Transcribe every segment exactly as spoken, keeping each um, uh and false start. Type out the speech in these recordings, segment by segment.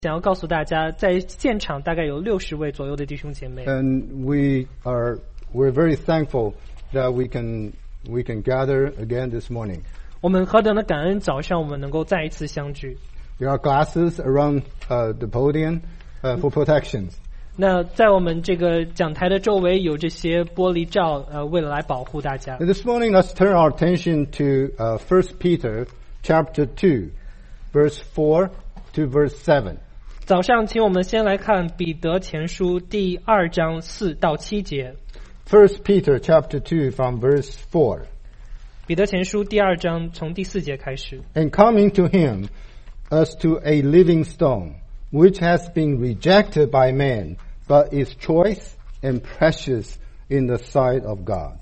想要告诉大家，在现场大概有六十位左右的弟兄姐妹。 And we are we're very thankful that we can we can gather again this morning. 我们何等的感恩，早上我们能够再一次相聚。 There are glasses around uh, the podium uh, for protection. 那在我们这个讲台的周围有这些玻璃罩，呃，为了来保护大家。 And this morning, let's turn our attention to uh, First Peter chapter two, verse four to verse seven. 早上，请我们先来看彼得前书第二章四到七节。 First Peter chapter two from verse four. 彼得前书第二章从第四节开始。 And coming to him as to a living stone, which has been rejected by men, but is choice and precious in the sight of God.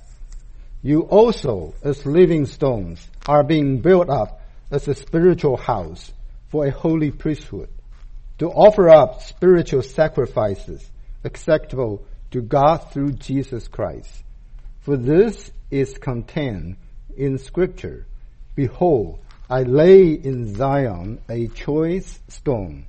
You also, as living stones, are being built up as a spiritual house for a holy priesthood, to offer up spiritual sacrifices acceptable to God through Jesus Christ. For this is contained in Scripture. Behold, I lay in Zion a choice stone,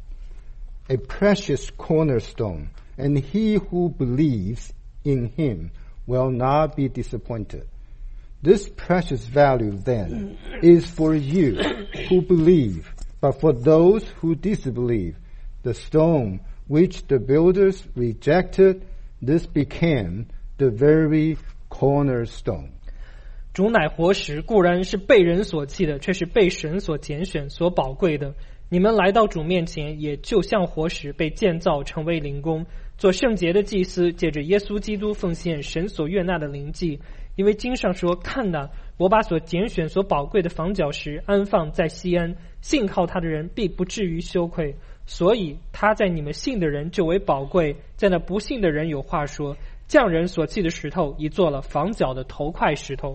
a precious cornerstone, and he who believes in him will not be disappointed. This precious value then is for you who believe, but for those who disbelieve, the stone which the builders rejected, this became the very cornerstone. 主乃活石，固然是被人所弃的，却是被神所拣选、所宝贵的。你们来到主面前，也就像活石被建造成为灵宫，做圣洁的祭司，借着耶稣基督奉献神所悦纳的灵祭。因为经上说：“看哪，我把所拣选、所宝贵的房角石安放在西安，信靠他的人必不至于羞愧。所以他在你们信的人就为宝贵，在那不信的人有话说：匠人所弃的石头，已做了房角的头块石头。”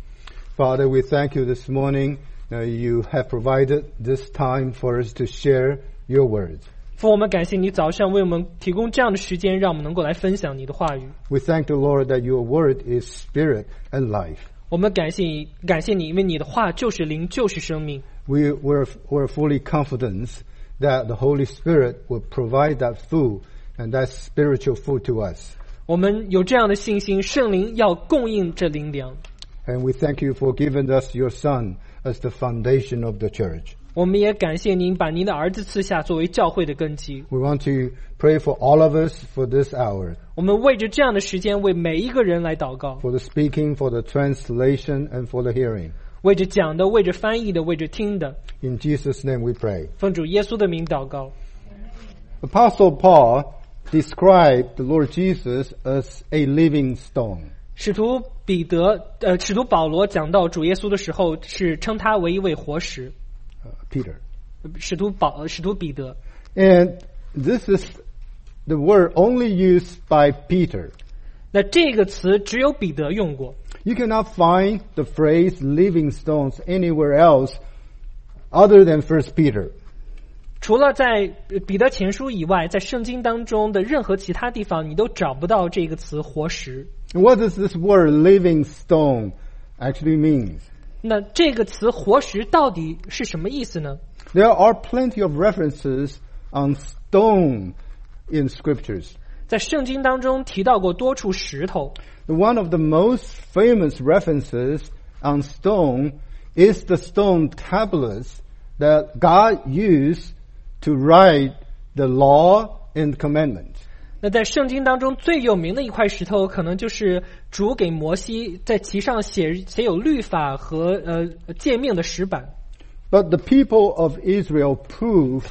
Father, we thank you this morning. Uh, you have provided this time for us to share your words. 父，我们感谢你早上为我们提供这样的时间，让我们能够来分享你的话语。 We thank the Lord that your word is spirit and life. 我们感谢你，感谢你，因为你的话就是灵，就是生命。 We were, were fully confident that the Holy Spirit will provide that food and that spiritual food to us. 我们有这样的信心，圣灵要供应这灵粮。 And we thank you for giving us your Son as the foundation of the church. 我们也感谢您把您的儿子赐下作为教会的根基。 We want to pray for all of us for this hour, 我们为着这样的时间，为每一个人来祷告， for the speaking, for the translation, and for the hearing. 为着讲的，为着翻译的，为着听的。 In Jesus' name we pray. 奉主耶稣的名祷告。 Apostle Paul described the Lord Jesus as a living stone. 使徒彼得，呃，使徒保罗讲到主耶稣的时候，是称他为一位活石。 Uh, Peter. 使徒保，使徒彼得。 And this is the word only used by Peter. 那这个词只有彼得用过。 You cannot find the phrase living stones anywhere else other than First Peter. 除了在彼得前书以外，在圣经当中的任何其他地方，你都找不到这个词活石。 And what does this word living stone actually mean? 那这个词活石到底是什么意思呢？ There are plenty of references on stone in scriptures. 在圣经当中提到过多处石头。 One of the most famous references on stone is the stone tablets that God used to write the law and commandments. 那在圣经当中最有名的一块石头，可能就是主给摩西在其上写写有律法和呃诫命的石板。 But the people of Israel proved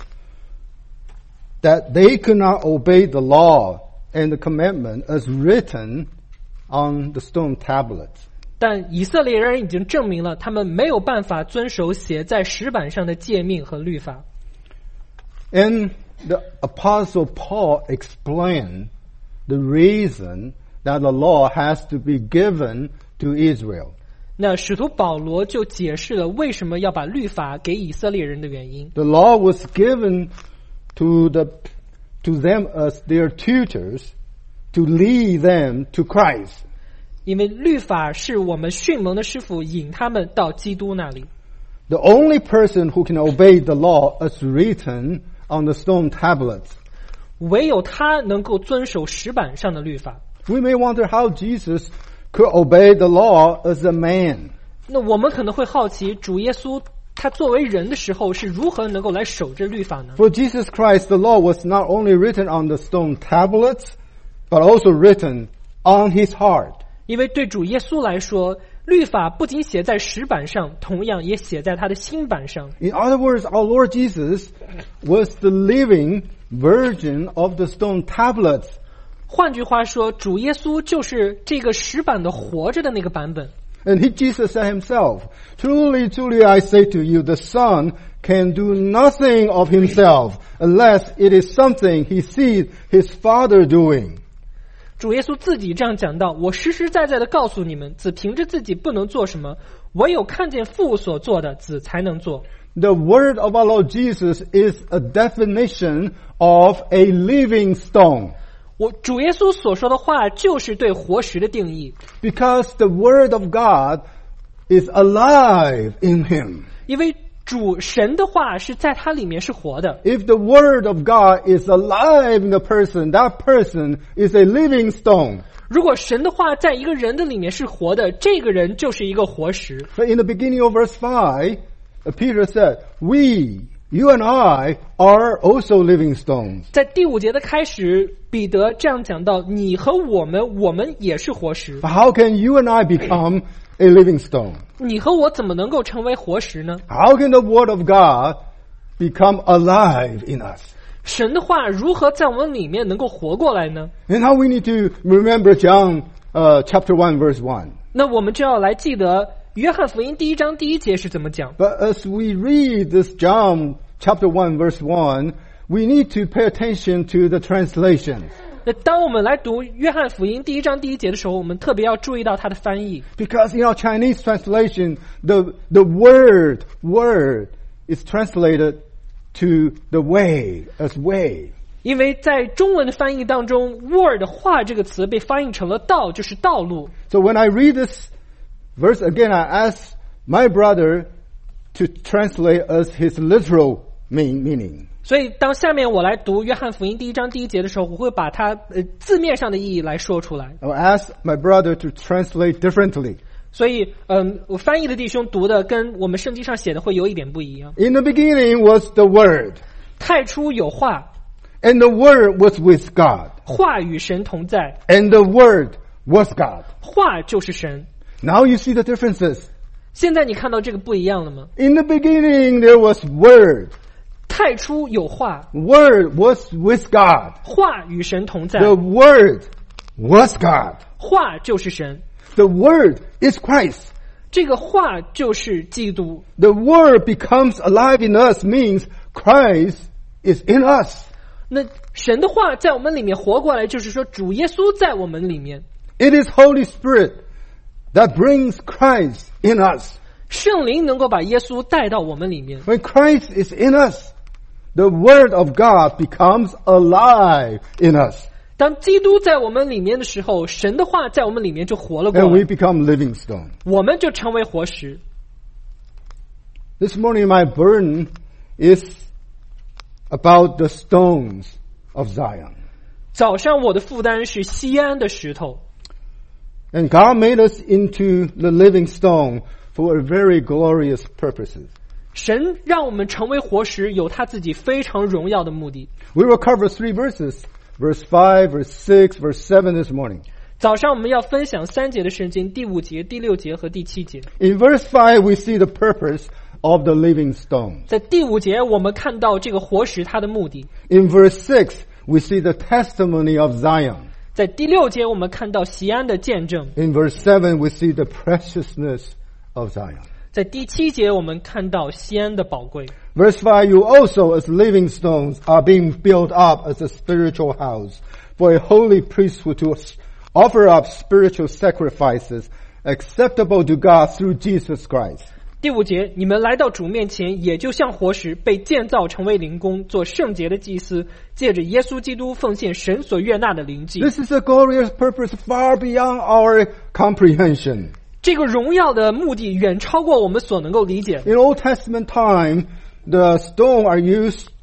that they could not obey the law and the commandment as written on the stone tablets. 但以色列人已经证明了，他们没有办法遵守写在石板上的诫命和律法。 And the Apostle Paul explained the reason that the law has to be given to Israel. 那使徒保罗就解释了为什么要把律法给以色列人的原因。 The law was given to the to them as their tutors to lead them to Christ. 因为律法是我们训蒙的师傅引他们到基督那里。 The only person who can obey the law as written on the stone tablets. 唯有他能够遵守石板上的律法。 We may wonder how Jesus could obey the law as a man. 那我们可能会好奇，主耶稣他作为人的时候是如何能够来守这律法呢？ For Jesus Christ, the law was not only written on the stone tablets, but also written on his heart. 因为对主耶稣来说，律法不仅写在石板上，同样也写在他的心板上。 In other words, our Lord Jesus was the living version of the stone tablets. 换句话说，主耶稣就是这个石板的活着的那个版本。 And he, Jesus said himself, Truly, truly, I say to you, the Son can do nothing of himself unless it is something he sees his Father doing. 主耶稣自己这样讲到，我实实在在的告诉你们，子凭着自己不能做什么，唯有看见父所做的，子才能做。 The word of our Lord Jesus is a definition of a living stone. 我主耶稣所说的话就是对活石的定义， Because the word of God is alive in him. 因为主神的话是在它里面是活的。 If the word of God is alive in a person, that person is a living stone. 如果神的话在一个人的里面是活的，这个人就是一个活石。 But in the beginning of verse five, Peter said, We, you and I, are also living stones. 在第五节的开始，彼得这样讲到，你和我们，我们也是活石。 But how can you and I become a living stone? 你和我怎么能够成为活石呢？ How can the word of God become alive in us? 神的话如何在我们里面能够活过来呢？ And now we need to remember John uh, chapter one, verse one. 那我们就要来记得约翰福音第一章第一节是怎么讲。 But as we read this John chapter one, verse one, we need to pay attention to the translation. 那当我们来读约翰福音第一章第一节的时候，我们特别要注意到它的翻译。 Because in our Chinese translation, the, the word, word is translated to the way, as way. 因为在中文的翻译当中 word 话这个词被翻译成了道，就是道路。 So when I read this verse again, I ask my brother to translate as his literal mean, meaning. 所以当下面我来读约翰福音第一章第一节的时候，我会把它呃字面上的意义来说出来。 I'll ask my brother to translate differently. 所以嗯，我翻译的弟兄读的跟我们圣经上写的会有一点不一样。 In the beginning was the Word, 太初有话， and the Word was with God, 话与神同在， and the Word was God. 话就是神。 Now you see the differences. 现在你看到这个不一样了吗？ In the beginning there was Word. 太初有话， Word was with God. 话与神同在， The Word was God. 话就是神， The Word is Christ. 这个话就是基督。 The Word becomes alive in us means Christ is in us. 那神的话在我们里面活过来，就是说主耶稣在我们里面， It is Holy Spirit that brings Christ in us. 圣灵能够把耶稣带到我们里面。 When Christ is in us, the Word of God becomes alive in us. 当基督在我们里面的时候，神的话在我们里面就活了过 And we 来， become living stone. 我们就成为活石。 This morning my burden is about the stones of Zion. 早上我的负担是西安的石头， And God made us into the living stone for a very glorious purposes. 神让我们成为活石，有他自己非常荣耀的目的。 We will cover three verses, verse five, verse six, verse seven this morning. 早上我们要分享三节的圣经，第五节、第六节和第七节。 In verse five, we see the purpose of the living stone. 在第五节，我们看到这个活石它的目的； In verse six, we see the testimony of Zion. 在第六节，我们看到西安的见证； In verse seven, we see the preciousness of Zion. 在第七节，我们看到西安的宝贵。 Verse five, you also as living stones are being built up as a spiritual house for a holy priesthood to offer up spiritual sacrifices acceptable to God through Jesus Christ. 第五节，你们来到主面前，也就像活石被建造成为灵宫，做圣洁的祭司，借着耶稣基督奉献神所悦纳的灵祭。 This is a glorious purpose far beyond our comprehension. 这个荣耀的目的远超过我们所能够理解。 In Old Testament time, the stone are used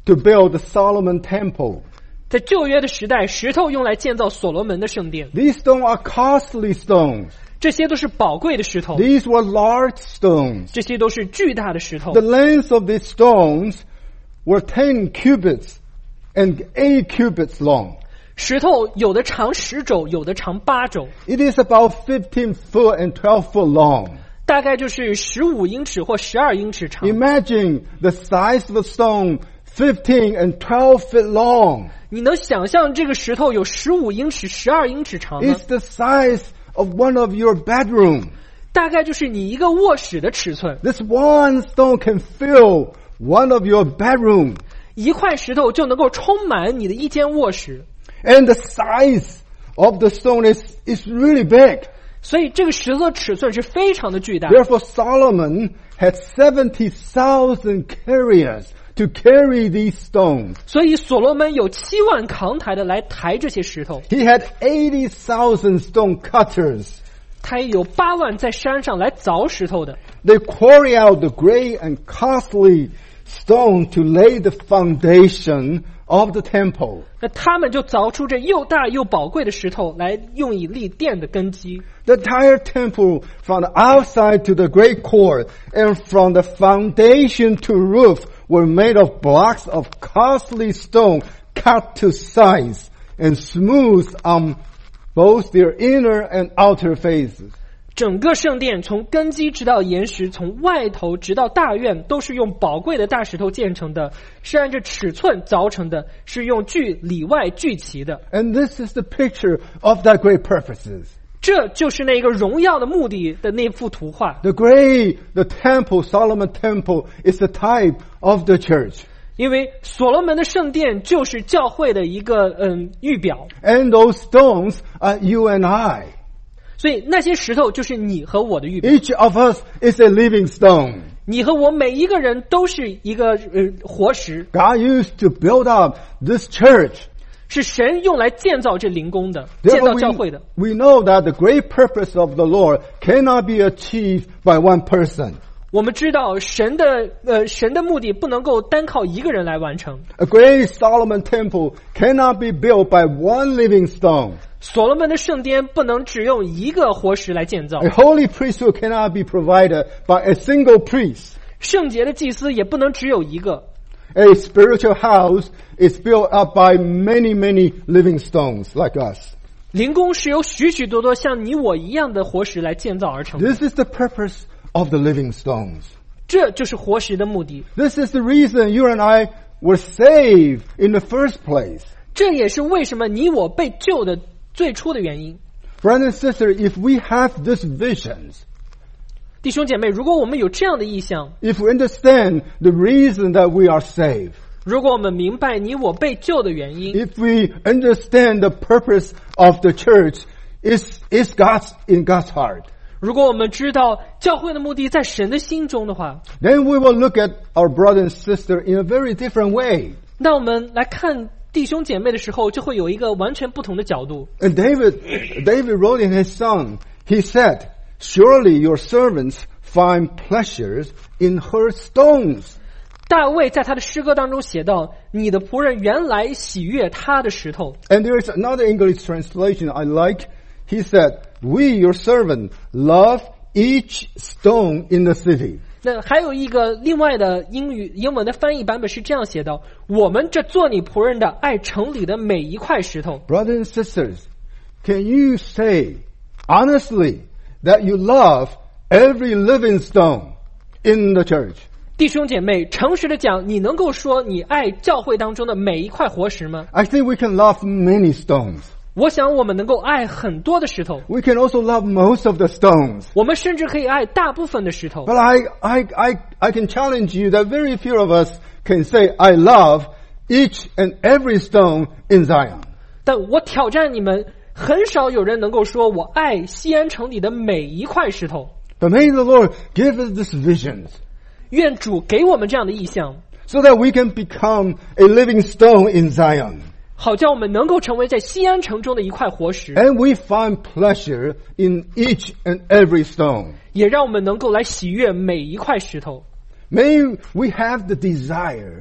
to build the Solomon temple. 在旧约的时代，石头用来建造所罗门的圣殿， These stones are costly stones. 这些都是宝贵的石头， These were large stones. 这些都是巨大的石头 The。length of these stones were ten cubits and eight cubits long. 石头有的长十肘，有的长八肘， It is about fifteen foot and twelve foot long. 大概就是十五英尺或十二英尺长。 Imagine the size of a stone, fifteen and twelve feet long. 你能想象这个石头有十五英尺、十二英尺长吗？ It's the size of one of your bedroom. 大概就是你一个卧室的尺寸。 This one stone can fill one of your bedroom. 一块石头就能够充满你的一间卧室， And the size of the stone is, is really big. 所以这个石头的尺寸是非常的巨大。 Therefore Solomon had seventy thousand carriers to carry these stones. 所以所罗门有七万扛抬的来抬这些石头， He had eighty thousand stone cutters. 他也有八万在山上来凿石头的。 They quarry out the great and costly stone to lay the foundation of the temple. 那他们就凿出这又大又宝贵的石头来用以立殿的根基。 The entire temple from the outside to the great court and from the foundation to roof were made of blocks of costly stone cut to size and smooth on both their inner and outer faces. 整个圣殿从根基直到岩石，从外头直到大院，都是用宝贵的大石头建成的，是按着尺寸凿成的，是用锯里外锯齐的。 And this is the picture of that great purposes. 这就是那个荣耀的目的的那幅图画。 The great, the temple, Solomon temple is the type of the church. 因为所罗门的圣殿就是教会的一个嗯预表， And those stones are you and I. 所以那些石头就是你和我的预表。 Each of us is a living stone. 你和我每一个人都是一个呃活石， God used to build up this church. 是神用来建造这灵宫的，建造 Therefore, 教会的。 we, we know that the great purpose of the Lord cannot be achieved by one person. 我们知道神的呃神的目的不能够单靠一个人来完成。 A great Solomon temple cannot be built by one living stone. 所罗门的圣殿不能只用一个活石来建造， A holy priesthood cannot be provided by a single priest. 圣洁的祭司也不能只有一个。 A spiritual house is built up by many, many living stones like us. 灵宫是由许许多多像你我一样的活石来建造而成的， This is the purpose of the living stones. 这就是活石的目的。 This is the reason you and I were saved in the first place. 这也是为什么你我被救的最初的原因。 Brothers and sisters, if we have these visions, 弟兄姐妹，如果我们有这样的意向， if we understand the reason that we are saved, 如果我们明白你我被救的原因， if we understand the purpose of the church is, is God's, in God's heart, 如果我们知道教会的目的在神的心中的话， then we will look at our brother and sister in a very different way. 那我们来看弟兄姐妹的时候，就会有一个完全不同的角度。 And David, David wrote in his song, he said, surely your servants find pleasures in her stones. 大卫在他的诗歌当中写道：“你的仆人原来喜悦他的石头。” And there is another English translation I like. He said, we, your servant, love each stone in the city. 那还有一个另外的英语英文的翻译版本是这样写道：“我们这做你仆人的，爱城里的每一块石头。” Brothers and sisters, can you say honestly that you love every living stone in the church? 弟兄姐妹，诚实的讲，你能够说你爱教会当中的每一块活石吗？ I think we can love many stones. 我想我们能够爱很多的石头， We can also love most of the stones. 我们甚至可以爱大部分的石头。 But I, I, I, I can challenge you that very few of us can say, I love each and every stone in Zion. 但我挑战你们，很少有人能够说我爱西安城里的每一块石头。 But may the Lord give us these visions, 愿主给我们这样的意象， so that we can become a living stone in Zion. 好叫我们能够成为在西安城中的一块活石， And we find pleasure in each and every stone. 也让我们能够来喜悦每一块石头。 May we have the desire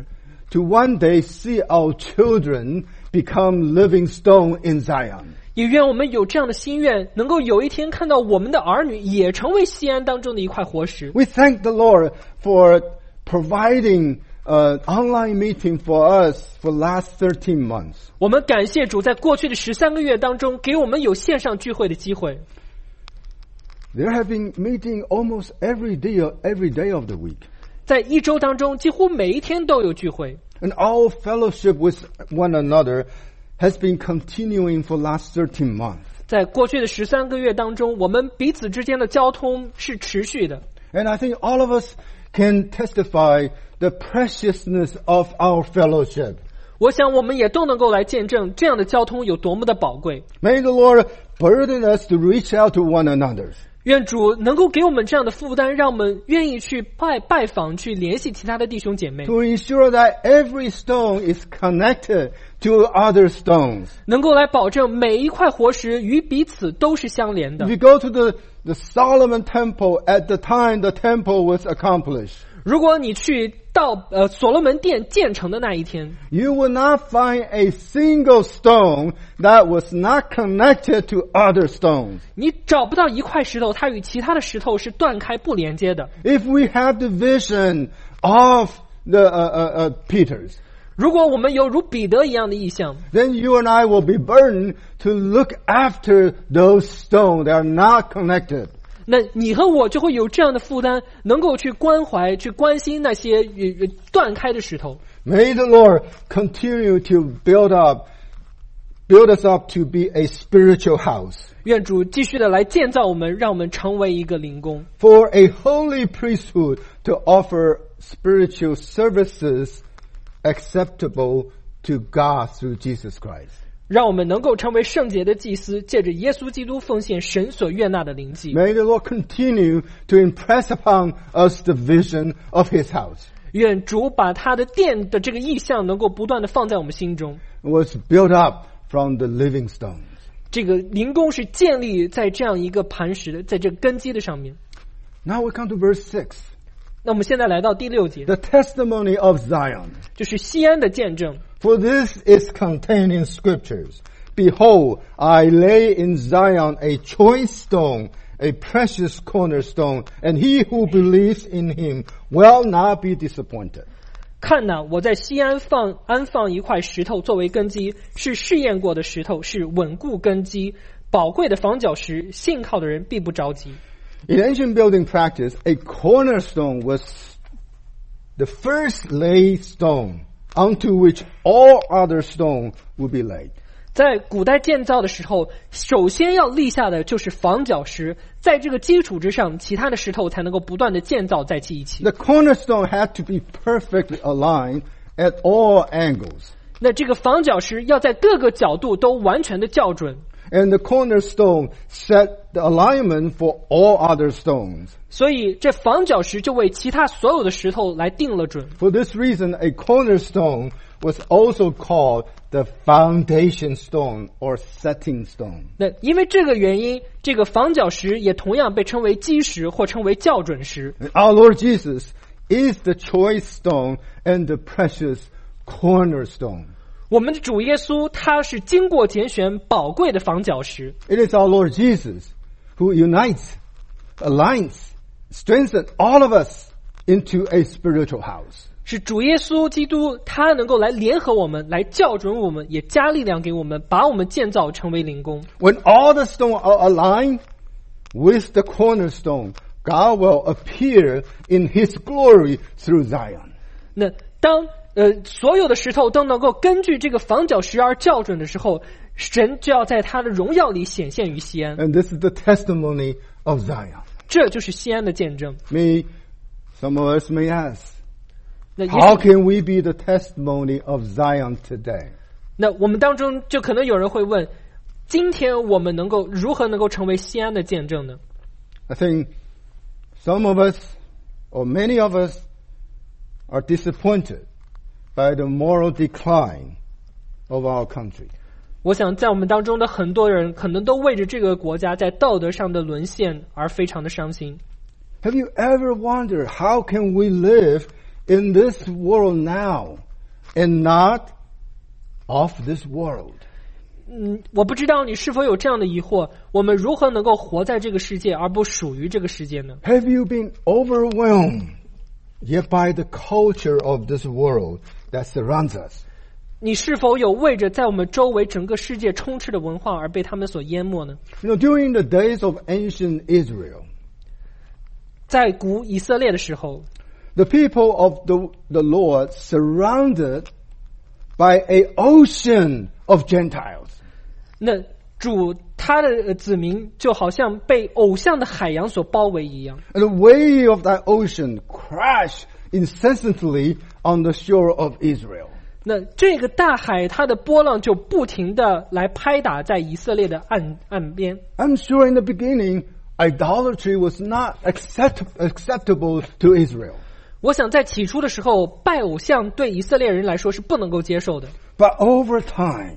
to one day see our children become living stone in Zion. 也愿我们有这样的心愿，能够有一天看到我们的儿女也成为西安当中的一块活石。 We thank the Lord for providing an online meeting for us for last thirteen months. 我们感谢主，在过去的十三个月当中，给我们有线上聚会的机会。 There have been meeting almost every day, every day of the week. 在一周当中，几乎每一天都有聚会。 And our fellowship with one another has been continuing for last thirteen months. 在过去的十三个月当中，我们彼此之间的交通是持续的。 And I think all of us can testify the preciousness of our fellowship. 我想我们也都能够来见证这样的交通有多么的宝贵。 May the Lord burden us to reach out to one another. 愿主能够给我们这样的负担，让我们愿意去拜拜访，去联系其他的弟兄姐妹， To ensure that every stone is connected to other stones. 能够来保证每一块活石与彼此都是相连的 If。you go to the, the Solomon temple at the time the temple was accomplished, 如果你去到呃所罗门殿建成的那一天， you will not find a single stone that was not connected to other stones. 你找不到一块石头它与其他的石头是断开不连接的。 If we have the vision of the uh, uh, uh, Peter's, 如果我们有如彼得一样的意象， then you and I will be burdened to look after those stones that are not connected. 那你和我就会有这样的负担，能够去关怀、去关心那些呃断开的石头。 May the Lord continue to build up, build us up to be a spiritual house, 愿主继续的来建造我们，让我们成为一个灵宫， for a holy priesthood to offer spiritual services acceptable to God through Jesus Christ. 让我们能够成为圣洁的祭司，借着耶稣基督奉献神所悦纳的灵祭。 May the Lord continue to impress upon us the vision of His house. 愿主把他的殿的这个意象能够不断的放在我们心中。 It was built up from the living stones. 这个灵宫是建立在这样一个磐石的，在这个根基的上面。 Now we come to verse six. 那我们现在来到第六节， The testimony of Zion. 就是西安的见证。 For this is contained in scriptures. Behold, I lay in Zion a choice stone, a precious cornerstone, and he who believes in him will not be disappointed. 看哪，我在西安放安放一块石头作为根基，是试验过的石头，是稳固根基，宝贵的房角石，信靠的人必不着急。 In ancient building practice, a cornerstone was the first laid stone onto which all other stones would be laid. 在古代建造的时候，首先要立下的就是房角石，在这个基础之上，其他的石头才能够不断的建造在一起。 The cornerstone had to be perfectly aligned at all angles. 那这个房角石要在各个角度都完全的校准。 And the cornerstone set the alignment for all other stones. 所以这房角石就为其他所有的石头来定了准。 For this reason, a cornerstone was also called the foundation stone or setting stone. 那因为这个原因，这个房角石也同样被称为基石或称为校准石。 And our Lord Jesus is the choice stone and the precious cornerstone. 我们的主耶稣他是经过拣选宝贵的房角石。 It is our Lord Jesus who unites, aligns, strengthens all of us into a spiritual house. 是主耶稣基督他能够来联合我们，来校准我们，也加力量给我们，把我们建造成为灵宫。 When all the stones are aligned with the cornerstone, God will appear in His glory through Zion. 那当呃所有的石头都能够根据这个房角石而校准的时候，神就要在他的荣耀里显现于西安。 And this is the testimony of Zion. 这就是西安的见证。 May some of us may ask, 那也 how 许 can we be the testimony of Zion today? 那我们当中就可能有人会问，今天我们能够如何能够成为西安的见证呢？ I think some of us, or many of us, are disappointed by the moral decline of our country. 我想在我们当中的很多人可能都为着这个国家在道德上的沦陷而非常的伤心。 Have you ever wondered how can we live in this world now and not of this world. 嗯，我不知道你是否有这样的疑惑：我们如何能够活在这个世界，而不属于这个世界呢？ Have you been overwhelmed yet by the culture of this world that surrounds us? 你是否有为着在我们周围整个世界充斥的文化而被他们所淹没呢？ You know, during the days of ancient Israel, 在古以色列的时候， the people of the, the Lord surrounded by an ocean of Gentiles. 那主他的子民就好像被偶像的海洋所包围一样。 And the wave of that ocean crashed incessantly on the shore of Israel. 那这个大海，它的波浪就不停的来拍打在以色列的岸岸边。 I'm sure in the beginning, idolatry was not accept, acceptable to Israel. 我想在起初的时候，拜偶像对以色列人来说是不能够接受的。 But over time,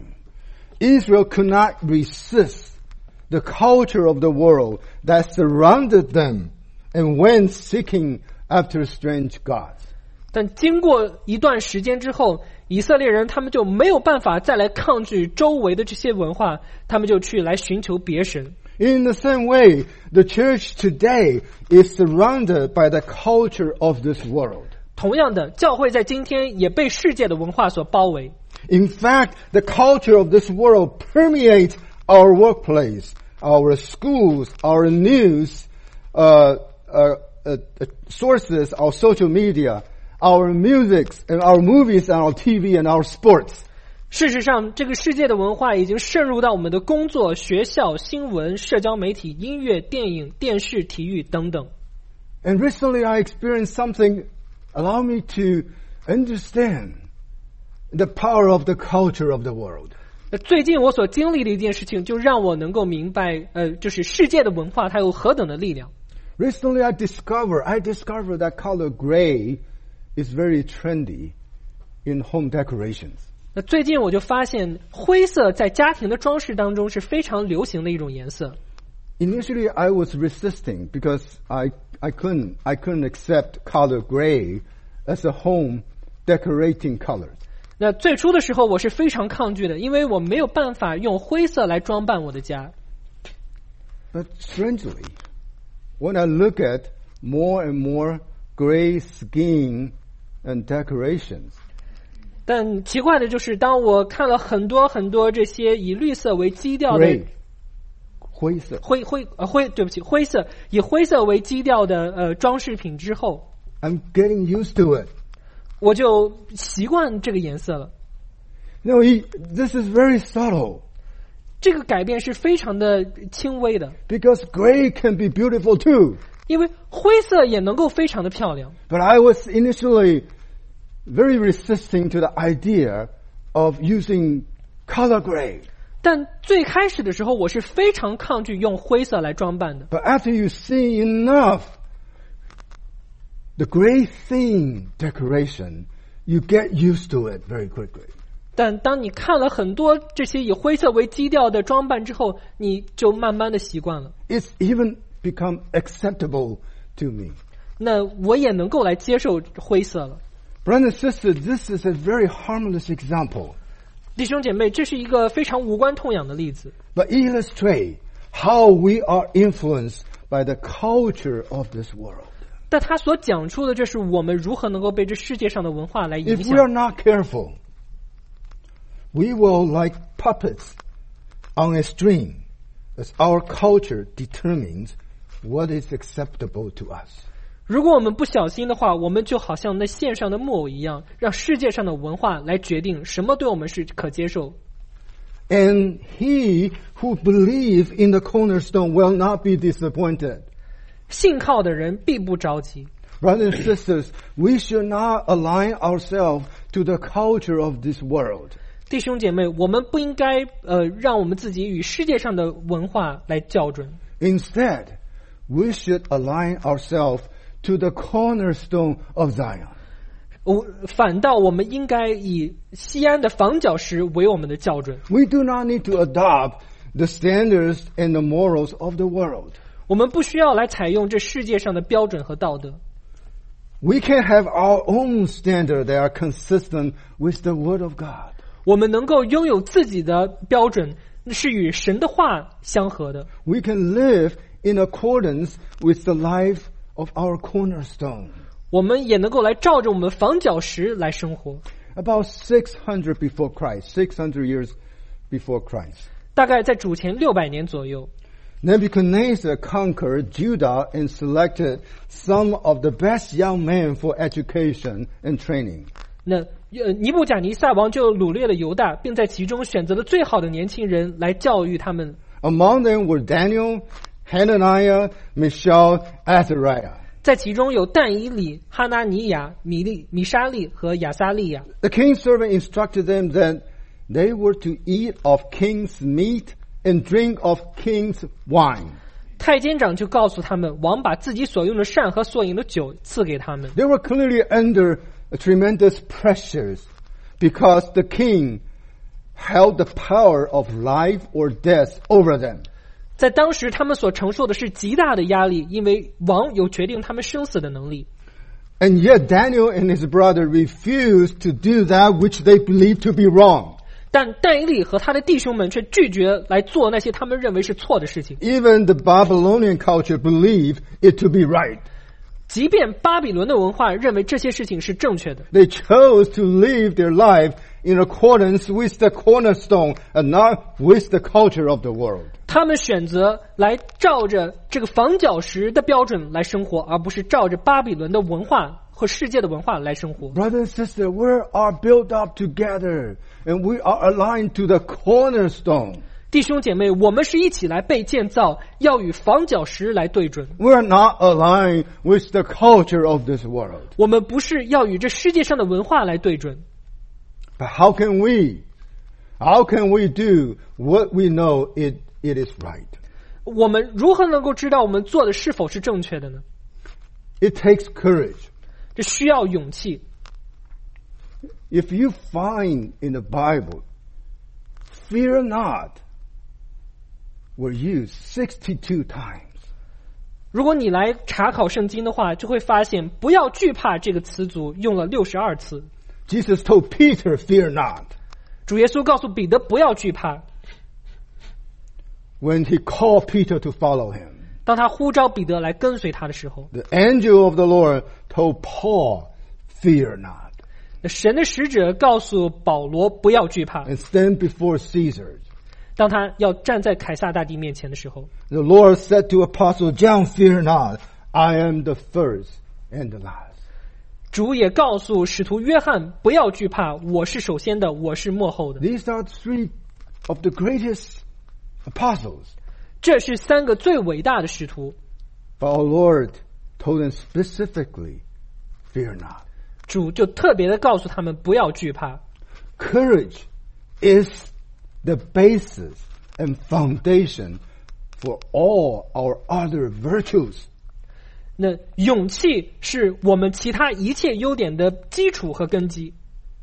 Israel could not resist the culture of the world that surrounded them and went seeking after strange gods. 但经过一段时间之后，以色列人他们就没有办法再来抗拒周围的这些文化，他们就去来寻求别神。 In the same way, the church today is surrounded by the culture of this world. 同样的，教会在今天也被世界的文化所包围。 In fact, the culture of this world permeates our workplace, our schools, our news, uh, uh, uh, sources, our social media, our music, and our movies, and our T V, and our sports. 事实上，这个世界的文化已经渗入到我们的工作、学校、新闻、社交媒体、音乐、电影、电视、体育等等。 And recently I experienced something allow me to understand the power of the culture of the world. 最近我所经历的一件事情，就让我能够明白，呃，就是世界的文化它有何等的力量。 Recently I discovered, I discovered that color gray is very trendy in home decorations. 那最近我就发现，灰色在家庭的装饰当中是非常流行的一种颜色。 Initially I was resisting because I, I couldn't, I couldn't accept color gray as a home decorating color. 那最初的时候我是非常抗拒的，因为我没有办法用灰色来装扮我的家。 But strangely, when I look at more and more gray scheme and decorations, 但奇怪的就是，当我看了很多很多这些以绿色为基调的 gray, 灰色, 灰灰呃灰，对不起，灰色以灰色为基调的呃装饰品之后， I'm getting used to it. 我就习惯这个颜色了。 No, he, this is very subtle 这个改变是非常的轻微的， because gray can be beautiful too. 因为灰色也能够非常的漂亮。 But I was initially very resisting to the idea of using color gray. 但最开始的时候，我是非常抗拒用灰色来装扮的。 But after you see enough the gray theme decoration, you get used to it very quickly. 但当你看了很多这些以灰色为基调的装扮之后，你就慢慢的习惯了。 It's even become acceptable to me. 那我也能够来接受灰色了。 Brothers and sisters, this is a very harmless example, 弟兄姐妹，这是一个非常无关痛痒的例子， but illustrate how we are influenced by the culture of this world. 但他所讲出的，这是我们如何能够被这世界上的文化来影 If we are 响。 not careful, we will like puppets on a string as our culture determines what is acceptable to us. 如果我们不小心的话，我们就好像那线上的木偶一样，让世界上的文化来决定什么对我们是可接受。 And he who believes in the cornerstone will not be disappointed. 信靠的人必不着急。 Brothers and sisters, we should not align ourselves to the culture of this world. 弟兄姐妹，我们不应该呃让我们自己与世界上的文化来校准。 Instead, we should align ourselves to the cornerstone of Zion. 我反倒我们应该以西安的房角石为我们的校准。 We do not need to adopt the standards and the morals of the world. 我们不需要来采用这世界上的标准和道德。 We can have our own standard that are consistent with the Word of God. 我们能够拥有自己的标准，是与神的话相合的。 We can live in accordance with the life of our cornerstone. 我们也能够来照着我们房角石来生活。 About six hundred before Christ, six hundred years before Christ. 大概在主前六百年左右， Nebuchadnezzar conquered Judah and selected some of the best young men for education and training. 那呃尼布甲尼撒王就掳掠了犹大，并在其中选择了最好的年轻人来教育他们。 Among them were Daniel, Hananiah, Mishael, Azariah. 在其中有但以理、哈拿尼亚、米利、米沙利和亚撒利亚。 The king's servant instructed them that they were to eat of king's meat and drink of king's wine. 太监长就告诉他们，王把自己所用的膳和所饮的酒赐给他们。 They were clearly under tremendous pressures because the king held the power of life or death over them. 在当时他们所承受的是极大的压力，因为王有决定他们生死的能力。 And yet Daniel and his brother refused to do that which they believed to be wrong. 但但以理和他的弟兄们却拒绝来做那些他们认为是错的事情。 Even the Babylonian culture believed it to be right. 即便巴比伦的文化认为这些事情是正确的， They chose to live their life in accordance with the cornerstone and not with the culture of the world. 他们选择来照着这个房角石的标准来生活，而不是照着巴比伦的文化和世界的文化来生活。 Brother and sister, we are built up together and we are aligned to the cornerstone. 弟兄姐妹，我们是一起来被建造，要与房角石来对准。 We are not aligned with the culture of this world. 我们不是要与这世界上的文化来对准。 But how can we, how can we do what we know it, it is right? 我们如何能够知道我们做的是否是正确的呢？ It takes courage. 这需要勇气。 If you find in the Bible, fear not, were used sixty-two times. 如果你来查考圣经的话，就会发现不要惧怕这个词组用了六十二次。 Jesus told Peter, fear not. 主耶稣告诉彼得不要惧怕。 When he called Peter to follow him, 当他呼召彼得来跟随他的时候， the angel of the Lord told Paul, fear not, 那神的使者告诉保罗不要惧怕。 and stand before Caesar. 当他要站在凯撒大帝面前的时候， The Lord said to Apostle John, fear not, I am the first and the last. 主也告诉使徒约翰不要惧怕，我是首先的，我是末后的。 These are three of the greatest apostles. 这是三个最伟大的使徒。 But our Lord told them specifically, fear not. 主就特别的告诉他们不要惧怕。 Courage is the basis and foundation for all our other virtues. 那勇气是我们其他一切优点的基础和根基。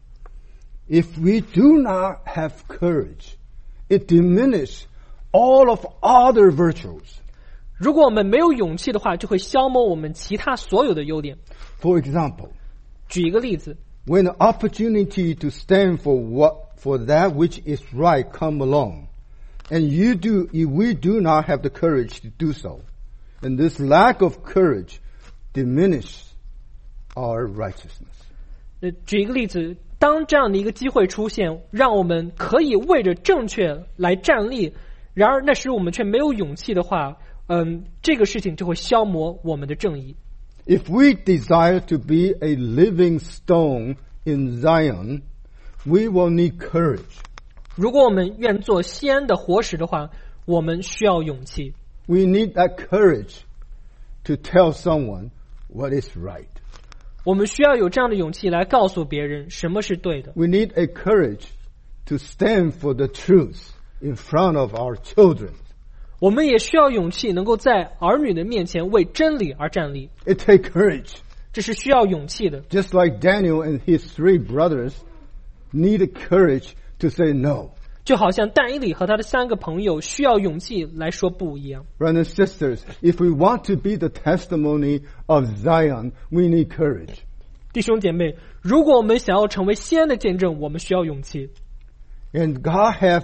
If we do not have courage, it diminishes all of other virtues. 如果我们没有勇气的话，就会消磨我们其他所有的优点。 For example, 举一个例子， when the opportunity to stand for what for that which is right come along, and you do, if we do not have the courage to do so, and this lack of courage diminishes our righteousness. 呃，举一个例子，当这样的一个机会出现，让我们可以为着正确来站立，然而那时我们却没有勇气的话，嗯，这个事情就会消磨我们的正义。 If we desire to be a living stone in Zion, we will need courage. 如果我们愿做西安的活石的话，我们需要勇气。 We need that courage to tell someone what is right. 我们需要有这样的勇气来告诉别人什么是对的。 We need a courage to stand for the truth in front of our children. 我们也需要勇气，能够在儿女的面前为真理而站立。 It takes courage. 这是需要勇气的。 Just like Daniel and his three brothers needed courage to say no. 就好像但以理和他的三个朋友需要勇气来说不一样。 Brothers and sisters, if we want to be the testimony of Zion, we need courage. 弟兄姐妹，如果我们想要成为西安的见证，我们需要勇气。 And God have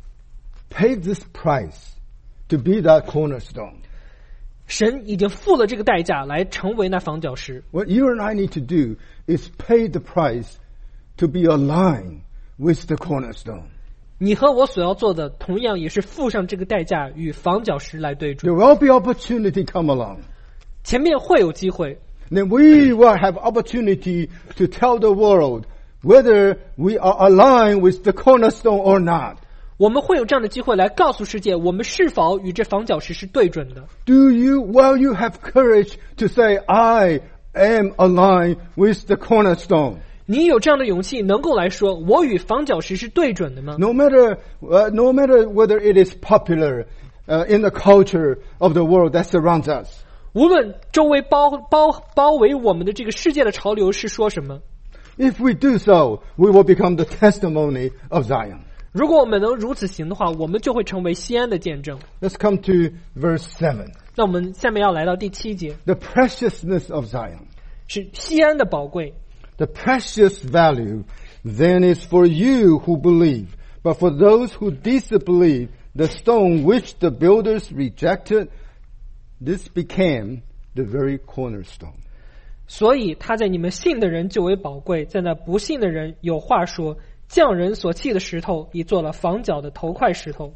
paid this price to be that cornerstone. 神已经付了这个代价来成为那房角石。 What you and I need to do is pay the price to be aligned with the cornerstone. 你和我所要做的，同样也是付上这个代价，与房角石来对 There 准。 will be opportunity come along. 前面会有机会， Then we will have opportunity to tell the world whether we are aligned with the cornerstone or not. 我们会有这样的机会来告诉世界，我们是否与这房角石是对准的。 Do you, will you have courage to say, I am aligned with the cornerstone? 你有这样的勇气，能够来说，我与房角石是对准的吗？ No matter, uh, no matter whether it is popular uh, in the culture of the world that surrounds us. 无论周围包包包围我们的这个世界的潮流是说什么， If we do so, we will become the testimony of Zion. 如果我们能如此行的话，我们就会成为西安的见证。 Let's come to verse seven. 那我们下面要来到第七节， The preciousness of Zion. 是西安的宝贵。 The precious value then is for you who believe, but for those who disbelieve, the stone which the builders rejected, this became the very cornerstone. 所以他在你们信的人就为宝贵，在那不信的人有话说，匠人所弃的石头，已做了房角的头块石头。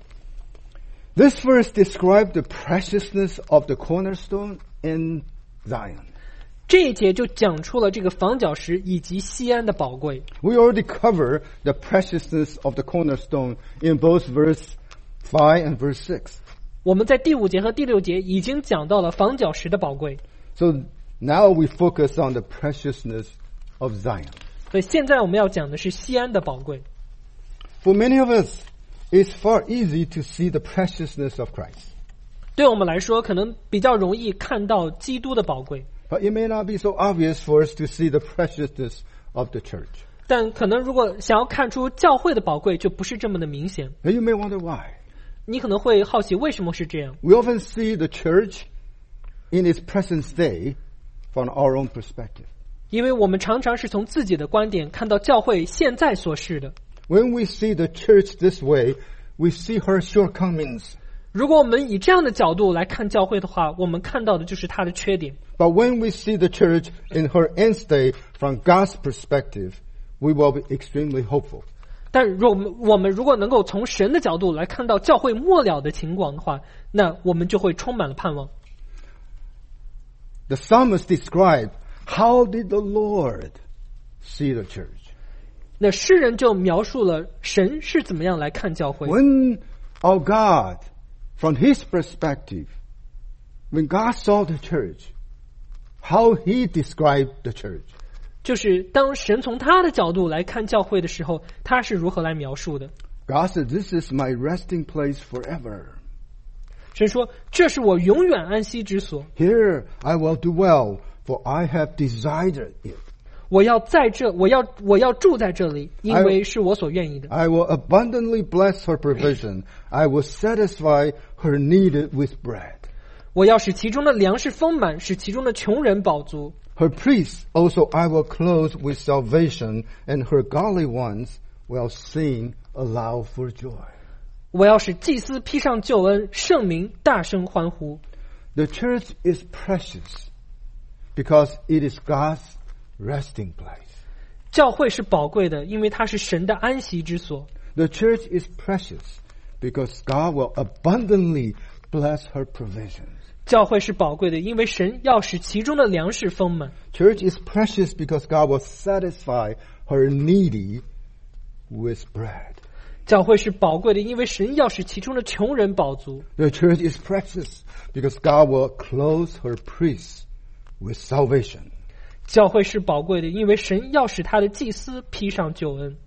This verse describes the preciousness of the cornerstone in Zion. 这一节就讲出了这个房角石以及西安的宝贵。 We already covered the preciousness of the cornerstone in both verse five and verse six. 我们在第五节和第六节已经讲到了房角石的宝贵， So now we focus on the preciousness of Zion. 所以现在我们要讲的是西安的宝贵。 For many of us, it's far easy to see the preciousness of Christ. 对我们来说，可能比较容易看到基督的宝贵， But it may not be so obvious for us to see the preciousness of the church. 但可能如果想要看出教会的宝贵，就不是这么的明显。 Now you may wonder why. 你可能会好奇为什么是这样。 We often see the church in its present state from our own perspective. 因为我们常常是从自己的观点看到教会现在所是的。 When we see the church this way, we see her shortcomings. 如果我们以这样的角度来看教会的话，我们看到的就是它的缺点。 But when we see the church in her end state from God's perspective, we will be extremely hopeful. 但如果我们我们如果能够从神的角度来看到教会末了的情况的话，那我们就会充满了盼望。 The psalmist described how did the Lord see the church. 那诗人就描述了神是怎么样来看教会。 When our God, from his perspective, when God saw the church, how he described the church. 就是当神从他的角度来看教会的时候，他是如何来描述的？ God said, this is my resting place forever. 神说：“这是我永远安息之所， Here I will dwell, for I have desired it. 我要在这，我要我要住在这里，因为是我所愿意的。 I will abundantly bless her provision. I will satisfy her need with bread. 我要使其中的粮食丰满，使其中的穷人饱足。 Her priests also I will clothe with salvation, and her godly ones will sing aloud for joy. 我要使祭司披上救恩，圣民大声欢呼。 The church is precious because it is God's resting place. 教会是宝贵的，因为它是神的安息之所。 The church is precious because God will abundantly bless her provisions. 教会是宝贵的，因为神要使其中的粮食丰满。 Church is precious because God will satisfy her needy with bread. 教会是宝贵的，因为神要使其中的穷人饱足。 The church is precious because God will clothe her priests with salvation. 教会是宝贵的，因为神要使他的祭司披上救恩。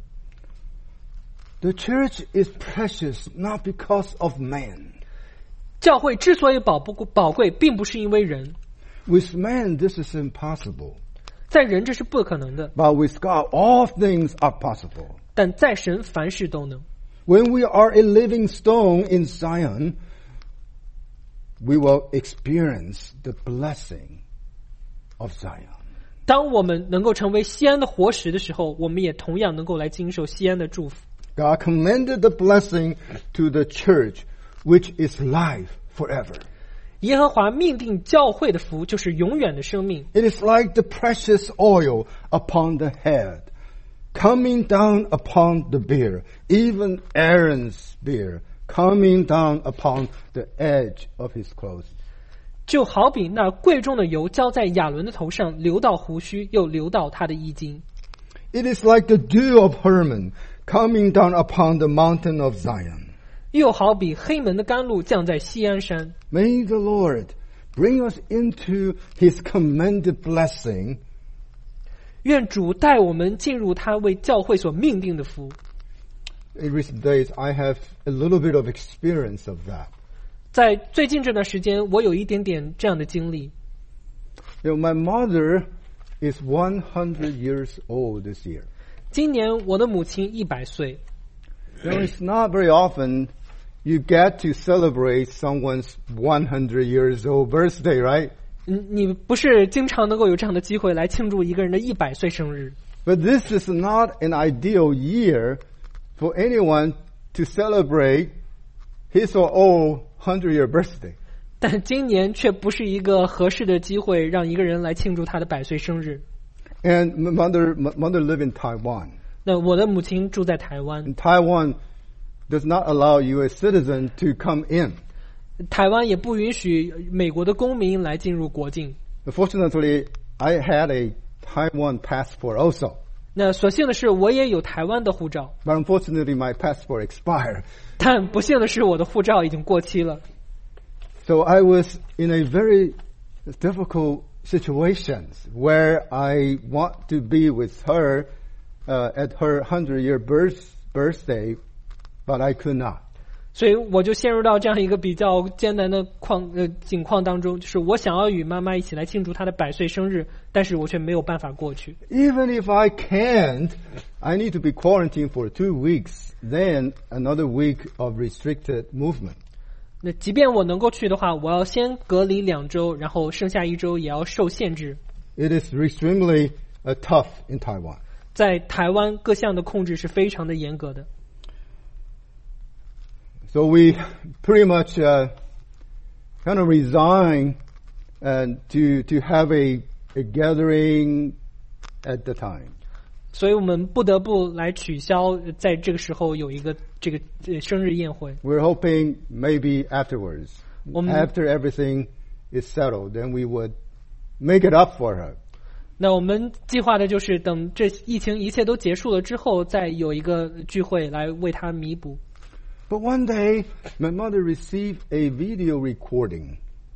The church is precious not because of man. 教会之所以宝不宝贵，并不是因为人， With man, this is impossible. 在人这是不可能的， But with God, all things are possible. 但在神凡事都能。 When we are a living stone in Zion, we will experience the blessing of Zion. 当我们能够成为西安的活石的时候，我们也同样能够来经受西安的祝福。 God commanded the blessing to the church, which is life forever. 耶和华命定教会的福，就是永远的生命。 It is like the precious oil upon the head, coming down upon the beard, even Aaron's beard, coming down upon the edge of his clothes. 就好比那贵重的油浇在亚伦的头上，流到胡须，又流到他的衣襟。 It is like the dew of Hermon, coming down upon the mountain of Zion. 又好比黑门的甘露降在西安山。 May the Lord bring us into his commanded blessing. 愿主带我们进入他为教会所命定的福。 In recent days, I have a little bit of experience of that. 在最近这段时间，我有一点点这样的经历。 You know, my mother is one hundred years old this year. 今年我的母亲一百岁。 You know, it's not very often you get to celebrate someone's one hundred years old birthday, right? 嗯，你不是经常能够有这样的机会来庆祝一个人的一百岁生日。 But this is not an ideal year for anyone to celebrate his or her hundred-year birthday. 但今年却不是一个合适的机会，让一个人来庆祝他的百岁生日。 And my mother, my mother lived in Taiwan. 那我的母亲住在台湾。 And Taiwan does not allow U S citizen to come in. 台湾也不允许美国的公民来进入国境。 Fortunately, I had a Taiwan passport also. 那所幸的是，我也有台湾的护照。 But unfortunately, my passport expired. 但不幸的是，我的护照已经过期了。 So I was in a very difficult situation where I want to be with her uh, at her hundred-year birth, birthday, but I could not. 所以我就陷入到这样一个比较艰难的况呃境况当中，就是我想要与妈妈一起来庆祝她的百岁生日，但是我却没有办法过去。 Even if I can't, I need to be quarantined for two weeks, then another week of restricted movement. 那即便我能够去的话，我要先隔离两周，然后剩下一周也要受限制。 It is extremely uh, tough in Taiwan. 在台湾各项的控制是非常的严格的。 So we pretty much uh, kind of resign uh, to to have a a gathering at the time. 所以我们不得不来取消在这个时候有一个这个生日宴会。 We're hoping maybe afterwards, 我们 after everything is settled, then we would make it up for her. 那我们计划的就是等这疫情一切都结束了之后，再有一个聚会来为她弥补。 But one day, my mother received a video recording.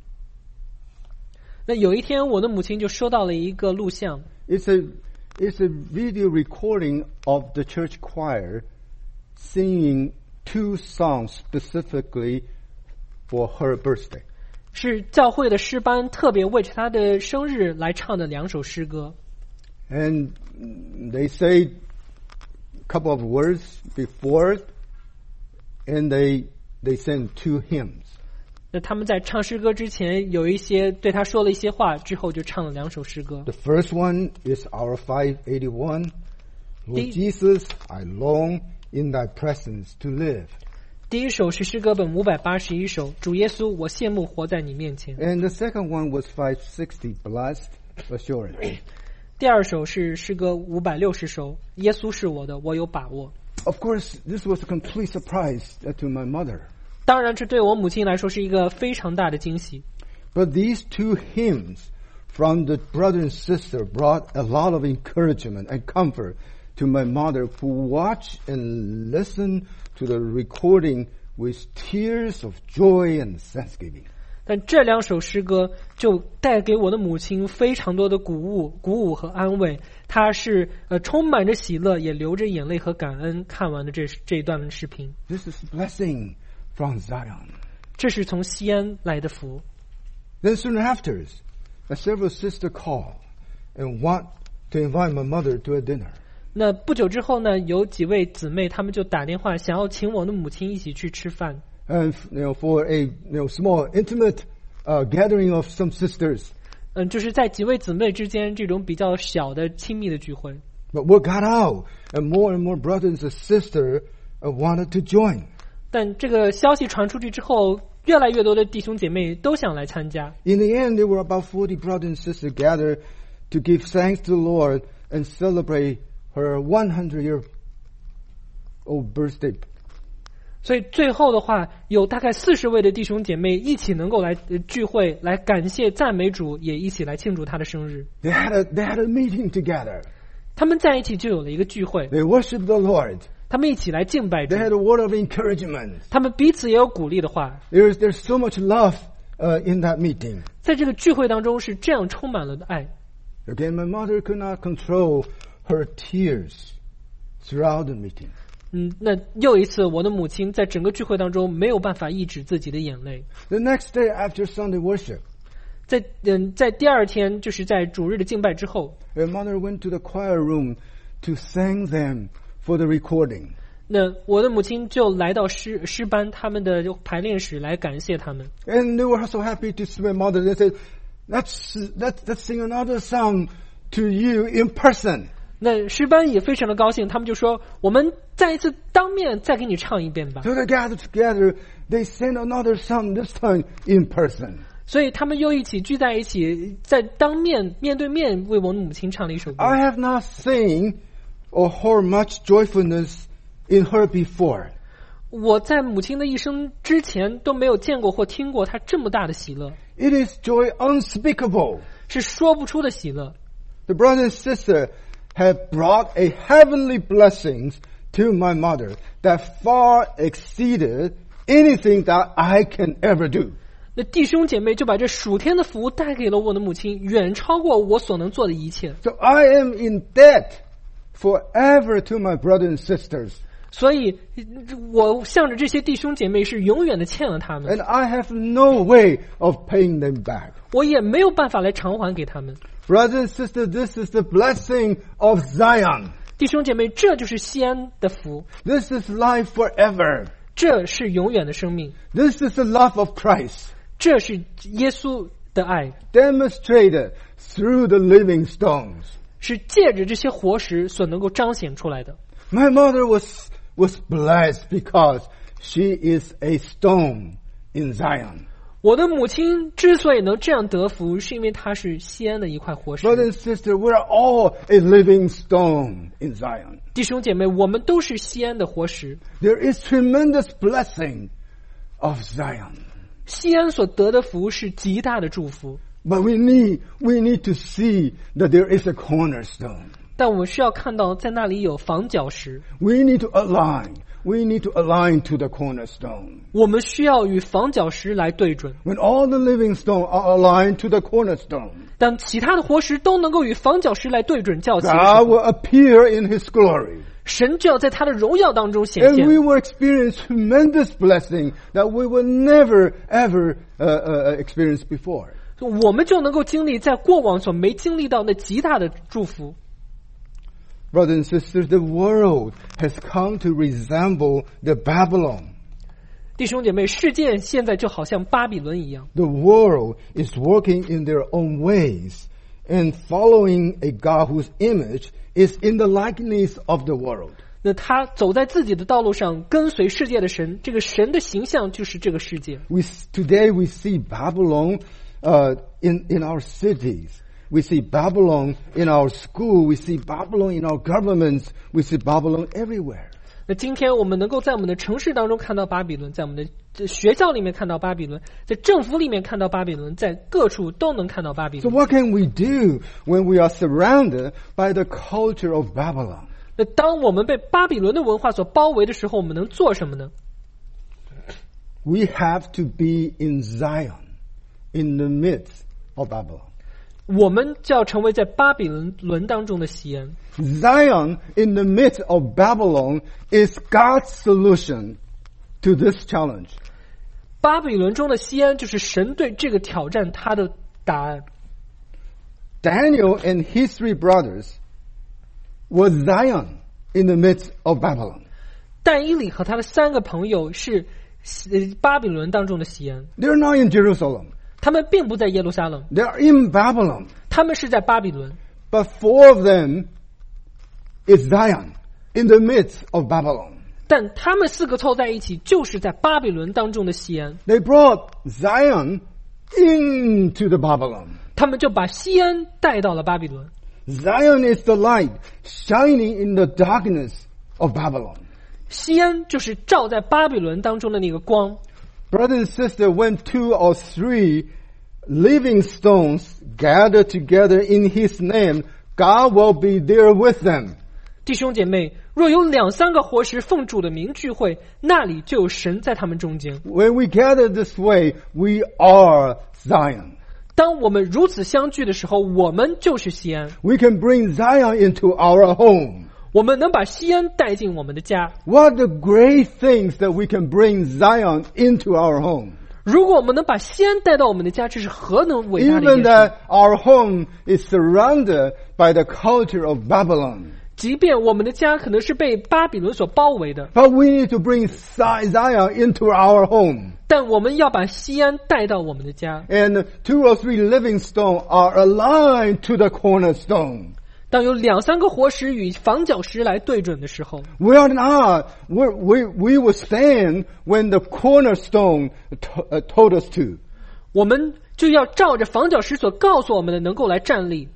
那有一天，我的母亲就收到了一个录像。 It's a it's a video recording of the church choir singing two songs specifically for her birthday. 是教会的诗班特别为她的生日来唱的两首诗歌。 And they say a couple of words before, and they they sing two hymns. 那他们在唱诗歌之前，有一些对他说了一些话，之后就唱了两首诗歌。 The first one is our five eighty-one. Lord 第 Jesus, I long in thy presence to live. 第一首是诗歌本五百八十一首，主耶稣，我羡慕活在你面前。 And the second one was five sixty, Blessed Assurance. 第二首是诗歌五百六十首，耶稣是我的，我有把握。 Of course, this was a complete surprise to my mother. 当然，这对我母亲来说是一个非常大的惊喜。 But these two hymns from the brother and sister brought a lot of encouragement and comfort to my mother, who watched and listened to the recording with tears of joy and thanksgiving. 但这两首诗歌就带给我的母亲非常多的鼓舞、鼓舞和安慰。她是呃充满着喜乐，也流着眼泪和感恩看完的这这一段视频。 This is blessing from Zion. 这是从西安来的福。 Then soon after, a several sisters called and want to invite my mother to a dinner. 那不久之后呢，有几位姊妹她们就打电话想要请我的母亲一起去吃饭。 And you know, for a you know small intimate uh, gathering of some sisters. 嗯，就是在几位姊妹之间这种比较小的亲密的聚会。 But word got out, and more and more brothers and sisters uh, wanted to join. 但这个消息传出去之后，越来越多的弟兄姐妹都想来参加。 In the end, there were about forty brothers and sisters gathered to give thanks to the Lord and celebrate her one hundred year old birthday. 所以最后的话，有大概四十位的弟兄姐妹一起能够来聚会，来感谢赞美主，也一起来庆祝他的生日。 They had a, they had a meeting together. 他们在一起就有了一个聚会。 They worshiped the Lord. 他们一起来敬拜主。 They had a word of encouragement. 他们彼此也有鼓励的话。 There's there's so much love uh, in that meeting. 在这个聚会当中是这样充满了的爱。 Again, my mother could not control her tears throughout the meeting. 嗯，那又一次，我的母亲在整个聚会当中没有办法抑制自己的眼泪。 The next day after Sunday worship, 在嗯，在第二天，就是在主日的敬拜之后， her mother went to the choir room to thank them for the recording. 那我的母亲就来到诗诗班他们的排练室来感谢他们。 And they were so happy to see my mother. They said, "Let's let's let's sing another song to you in person." 那诗班也非常的高兴，他们就说：“我们再一次当面再给你唱一遍吧。” So they gathered together. They sang another song, this time in person. 所以他们又一起聚在一起，在当面面对面为我的母亲唱了一首歌。 I have not seen or heard much joyfulness in her before. 我在母亲的一生之前都没有见过或听过她这么大的喜乐。 It is joy unspeakable. 是说不出的喜乐。 The brother and sister have brought a heavenly blessings to my mother that far exceeded anything that I can ever do. 那弟兄姐妹就把这属天的福带给了我的母亲，远超过我所能做的一切。 So I am in debt forever to my brothers and sisters. 所以我向着这些弟兄姐妹是永远的欠了他们。 And I have no way of paying them back. 我也没有办法来偿还给他们。 Brothers and sisters, this is the blessing of Zion. 弟兄姐妹，这就是西安的福， This is life forever. 这是永远的生命， This is the love of Christ, 这是耶稣的爱， demonstrated through the living stones. 是借着这些活石所能够彰显出来的。 My mother was, was blessed because she is a stone in Zion. 我的母亲之所以能这样得福，是因为她是西安的一块活石。 Brother and sister, we are all a living stone in Zion. 弟兄姐妹，我们都是西安的活石。 There is tremendous blessing of Zion. 西安所得的福是极大的祝福， But we need, we need to see that there is a cornerstone. 但我们需要看到在那里有房角石， We need to align. We need to align to the cornerstone. 我们需要与房角石来对准。 When all the living stones are aligned to the cornerstone, 当其他的活石都能够与房角石来对准校齐的时 God 候， will appear in His glory. 神就要在他的荣耀当中显 And 现 we。will experience tremendous blessing that we will never, ever uh, uh, experience before. 我们就能够经历在过往所没经历到那极大的祝福。 Brothers and sisters, the world has come to resemble the Babylon. 弟兄姐妹，世界现在就好像巴比伦一样， The world is working in their own ways and following a God whose image is in the likeness of the world. 那他走在自己的道路上，跟随世界的神，这个神的形象就是这个世界。 We, today we see Babylon uh, in, in our cities. We see Babylon in our school. We see Babylon in our governments. We see Babylon everywhere. 那今天我们能够在我们的城市当中看到巴比伦，在我们的这学校里面看到巴比伦，在政府里面看到巴比伦，在各处都能看到巴比 So 伦。 what can we do when we are surrounded by the culture of Babylon? 那当我们被巴比伦的文化所包围的时候，我们能做什么呢？ We have to be in Zion, in the midst of Babylon. 我们就要成为在巴比伦伦当中的西安。 Zion in the midst of Babylon is God's solution to this challenge. 巴比伦中的西安就是神对这个挑战他的答案。 Daniel and his three brothers was Zion in the midst of Babylon. 但以理和他的三个朋友是呃巴比伦当中的锡安， They're not in Jerusalem. 他们并不在耶路撒冷， They're in Babylon. 他们是在巴比伦。 But four of them is Zion in the midst of Babylon. 但他们四个凑在一起，就是在巴比伦当中的锡安。 They brought Zion into the Babylon. 他们就把锡安带到了巴比伦。 Zion is the light shining in the darkness of Babylon. 锡安就是照在巴比伦当中的那个光。 Brother and sister, when two or three living stones gather together in His name, God will be there with them. 弟兄姐妹，若有两三个活石奉主的名聚会，那里就有神在他们中间。 When we gather this way, we are Zion. 当我们如此相聚的时候，我们就是锡安。 We can bring Zion into our home. 我们能把锡安带进我们的家。 What the great things that we can bring Zion into our home. 如果我们能把锡安带到我们的家，这是何等伟大的一 Even 件事！ that our home is surrounded by the culture of Babylon. 即便我们的家可能是被巴比伦所包围的， But we need to bring Zion into our home. 但我们要把锡安带到我们的家。 And two or three living stones are aligned to the cornerstone. 当有两三个活石与房角石来对准的时候， We are not, we, we, we will stand when the cornerstone to, uh, told us to. 我们就要照着房角石所告诉我们的，能够来站立。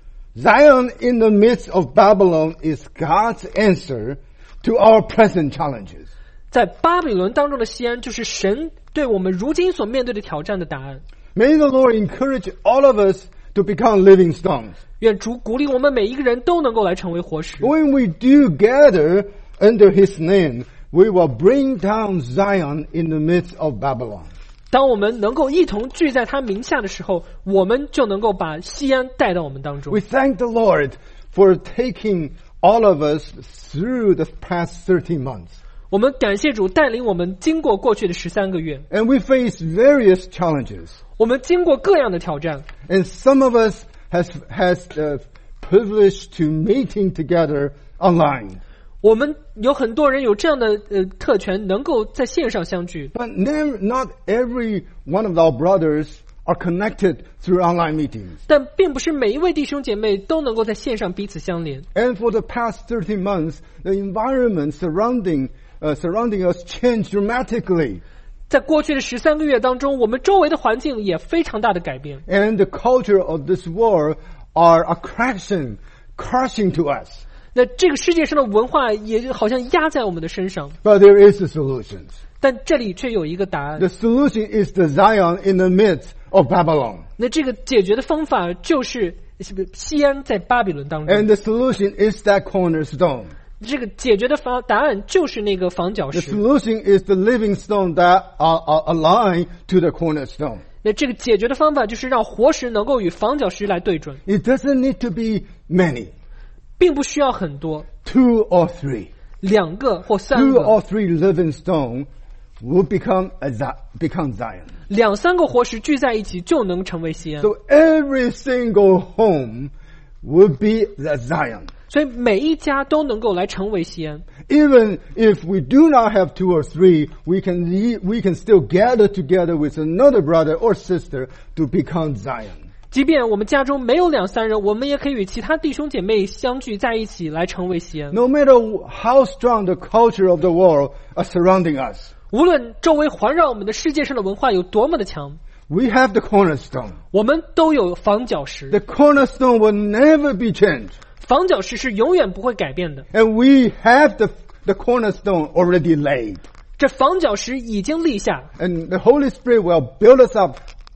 Zion in the midst of Babylon is God's answer to our present challenges. 在巴比伦当中的锡安，就是神对我们如今所面对的挑战的答案。 May the Lord encourage all of us to become living stones. 愿主鼓励我们每一个人都能够来成为活石。 When we do gather under His name, we will bring down Zion in the midst of Babylon. 当我们能够一同聚在他名下的时候，我们就能够把锡安带到我们当中。 We thank the Lord for taking all of us through the past thirteen months. 我们感谢主带领我们经过过去的十三个月， And we face various challenges. 我们经过各样的挑战。 And some of us has, has the privilege to meeting together online. 我们有很多人有这样的呃特权，能够在线上相聚。 But never, not every one of our brothers are connected through online meetings. 但并不是每一位弟兄姐妹都能够在线上彼此相连。 And for the past thirteen months, the environment surrounding, uh, surrounding us changed dramatically. 在过去的十三个月当中，我们周围的环境也非常大的改变。 And the culture of this world are a crashing, crashing to us. 那这个世界上的文化也好像压在我们的身上， But there is a solution. 但这里却有一个答案。 The solution is the Zion in the midst of Babylon. 那这个解决的方法就是锡安在巴比伦当中。 And the solution is that cornerstone. 这个解决的方答案就是那个房角 The 石。 solution is the living stone that are, are aligned to the cornerstone. 那这个解决的方法就是让活石能够与房角石来对准， It doesn't need to be many. 并不需要很多， Two or three. 两个或三 Two 个， or three living stone will become a, Zi- become Zion. 两三个活石聚在一起就能成为锡安。 So every single home will be the Zion. 所以每一家都能够来成为锡安。 Even if we do not have two or three, we can we can still gather together with another brother or sister to become Zion. 即便我们家中没有两三人，我们也可以与其他弟兄姐妹相聚在一起来成为锡安。 No matter how strong the culture of the world are surrounding us, 无论周围环绕我们的世界上的文化有多么的强， we have the cornerstone. 我们都有房角石。 The cornerstone will never be changed. 房角石是永远不会改变的。 And we have the, the cornerstone already laid. 这房角石已经立下， And the Holy Spirit will build us up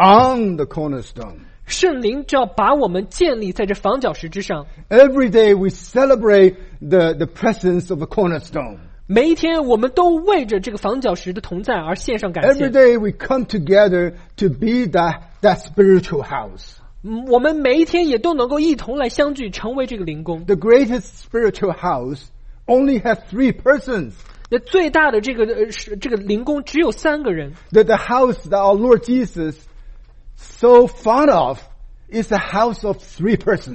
on the cornerstone. 圣灵就要把我们建立在这房角石之上。 Every day we celebrate the, the presence of the cornerstone. 每一天，我们都为着这个房角石的同在而献上感 Every 谢。 day we come together to be that, that spiritual house. 嗯我们每一天也都能够一同来相聚，成为这个灵宫。 The greatest spiritual house only has three persons. 那最大的这个呃是这个灵宫只有三个人。 That the house that our Lord Jesus so fond of is the house of three persons.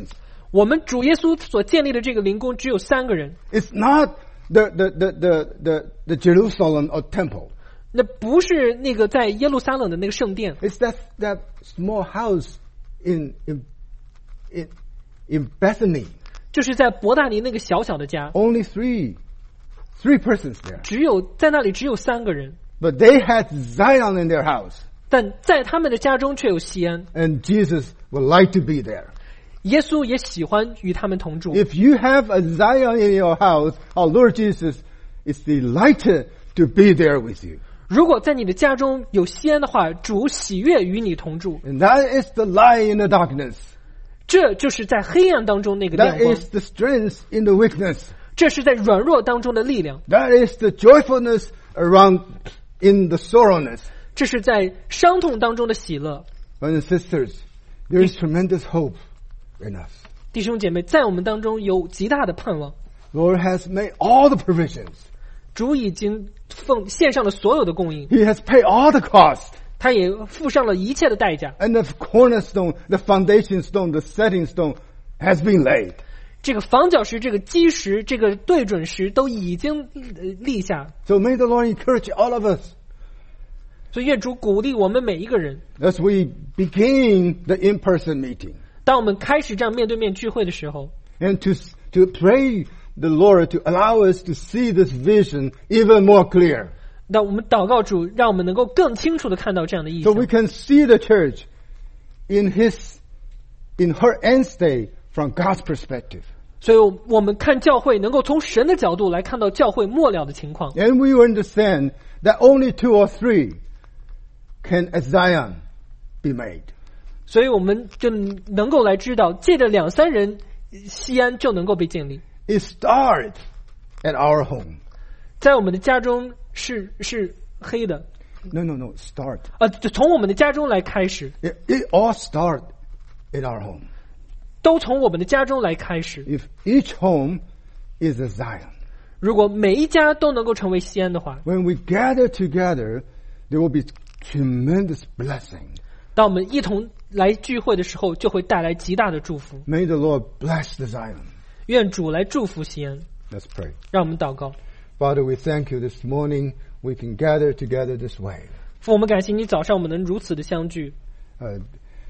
我们主耶稣所建立的这个灵宫只有三个人。 It's not the, the, the, the, the, the Jerusalem or temple. 那不是那个在耶路撒冷的那个圣殿。 It's that, that small house in, in, in, in Bethany. 就是在伯大尼那个小小的家。 Only three, three persons there. 只有在那里只有三个人。 But they had Zion in their house. 但在他们的家中却有锡安。 And Jesus would like to be there. 耶稣也喜欢与他们同住。 If you have a Zion in your house, our Lord Jesus is delighted to be there with you. 如果在你的家中有锡安的话，主喜悦与你同住。 And that is the light in the darkness. 这就是在黑暗当中那个亮 That 光。 is the strength in the weakness. 这是在软弱当中的力量。 That is the joyfulness around in the sorrowness. 这是在伤痛当中的喜乐。 Brothers and sisters, there is tremendous hope in us. 弟兄姐妹，在我们当中有极大的盼望。 Lord has made all the provisions. 主已经奉献上了所有的供应， He has paid all the cost. 他也付上了一切的代价。 And the cornerstone, the foundation stone, the setting stone has been laid. 这个房角石、这个基石、这个对准石都已经呃立下。 So may the Lord encourage all of us 所以愿主鼓励我们每一个人。 as we begin the in-person meeting 当我们开始这样面对面聚会的时候， and to, to pray the Lord to allow us to see this vision even more clear. 那我们祷告主，让我们能够更清楚的看到这样的意 So 象。 we can see the church in his, in her end state from God's perspective. 所以我们看教会能够从神的角度来看到教会末了的情况。 And we understand that only two or three can at Zion be made. 所以我们就能够来知道，借着两三人，西安就能够被建立。 It starts at our home. 在我们的家中是是黑的， No, no, no, start. 呃，就从我们的家中来开始， It, it all starts in our home. 都从我们的家中来开始。 If each home is a Zion. 如果每一家都能够成为西安的话， When we gather together, there will be tremendous blessing. 当我们一同来聚会的时候，就会带来极大的祝福。 May the Lord bless the Zion. 愿主来祝福西安。 Let's pray. 让我们祷告。 Father, we thank you this morning. We can gather together this way. 父，我们感谢你早上我们能如此的相聚， Uh,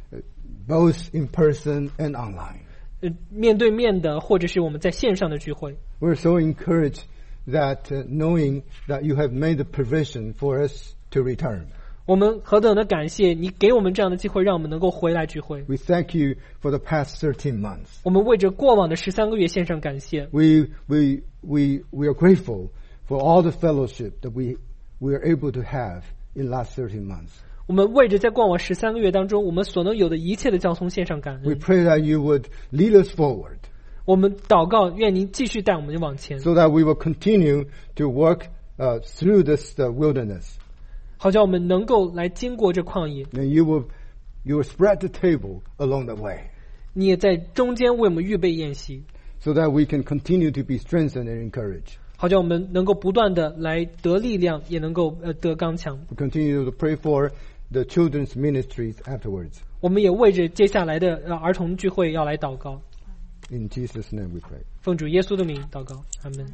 both in person and online. 呃，面对面的，或者是我们在线上的聚会。 We're so encouraged that uh, knowing that you have made the provision for us to return. 我们何等的感谢你给我们这样的机会，让我们能够回来聚会。 We thank you for the past thirteen months. 我们为着过往的十三个月献上感谢。 We, we, we, we are grateful for all the fellowship that we, we are able to have in last thirteen months. 我们为着在过往十三个月当中，我们所能有的一切的交通献上感 We 恩。 pray that you would lead us forward 我们祷告，愿您继续带我们往前， so that we will continue to work uh, through this uh, wilderness. 好叫我们能够来经过这旷野。 And you will, you will spread the table along the way 你也在中间为我们预备宴席， so that we can continue to be strengthened and encouraged. 好叫我们能够不断的来得力量，也能够呃得刚强。 We continue to pray for the children's ministries afterwards. 我们也为着接下来的呃儿童聚会要来祷告， In Jesus' name we pray. 奉主耶稣的名祷告，阿门。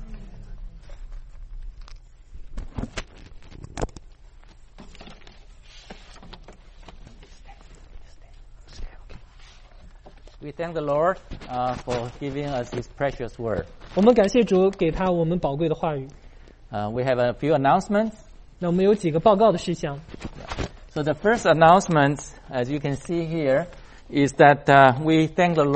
We thank the Lord uh, for giving us His precious word. 我们感谢主给他我们宝贵的话语。 Uh, we have a few announcements. 那我们有几个报告的事项。 So the first announcement, as you can see here, is that uh, we thank the